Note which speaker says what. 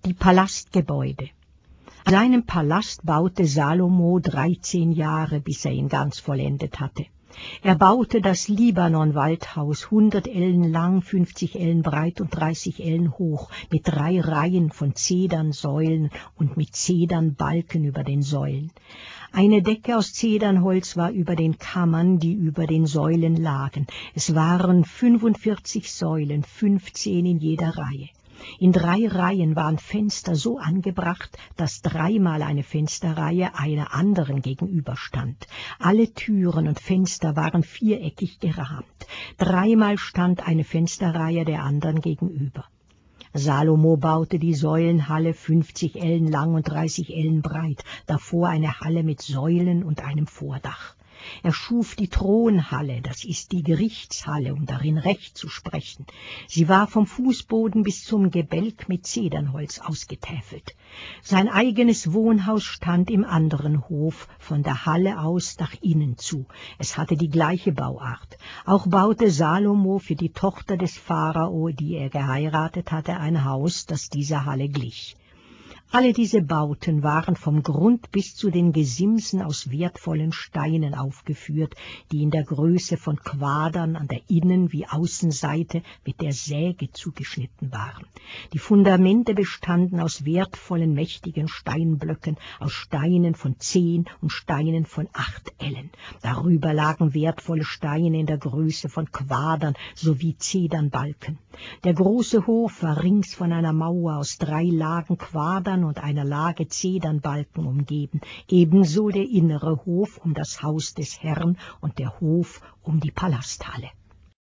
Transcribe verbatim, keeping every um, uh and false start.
Speaker 1: Die Palastgebäude. Seinen Palast baute Salomo dreizehn Jahre, bis er ihn ganz vollendet hatte. Er baute das Libanon-Waldhaus, hundert Ellen lang, fünfzig Ellen breit und dreißig Ellen hoch, mit drei Reihen von Zedernsäulen und mit Zedernbalken über den Säulen. Eine Decke aus Zedernholz war über den Kammern, die über den Säulen lagen. Es waren fünfundvierzig Säulen, fünfzehn in jeder Reihe. In drei Reihen waren Fenster so angebracht, dass dreimal eine Fensterreihe einer anderen gegenüberstand. Alle Türen und Fenster waren viereckig gerahmt. Dreimal stand eine Fensterreihe der anderen gegenüber. Salomo baute die Säulenhalle fünfzig Ellen lang und dreißig Ellen breit, davor eine Halle mit Säulen und einem Vordach. Er schuf die Thronhalle, das ist die Gerichtshalle, um darin Recht zu sprechen. Sie war vom Fußboden bis zum Gebälk mit Zedernholz ausgetäfelt. Sein eigenes Wohnhaus stand im anderen Hof, von der Halle aus nach innen zu. Es hatte die gleiche Bauart. Auch baute Salomo für die Tochter des Pharao, die er geheiratet hatte, ein Haus, das dieser Halle glich. Alle diese Bauten waren vom Grund bis zu den Gesimsen aus wertvollen Steinen aufgeführt, die in der Größe von Quadern an der Innen- wie Außenseite mit der Säge zugeschnitten waren. Die Fundamente bestanden aus wertvollen, mächtigen Steinblöcken, aus Steinen von zehn und Steinen von acht Ellen. Darüber lagen wertvolle Steine in der Größe von Quadern sowie Zedernbalken. Der große Hof war rings von einer Mauer aus drei Lagen Quadern und einer Lage Zedernbalken umgeben, ebenso der innere Hof um das Haus des Herrn und der Hof um die Palasthalle.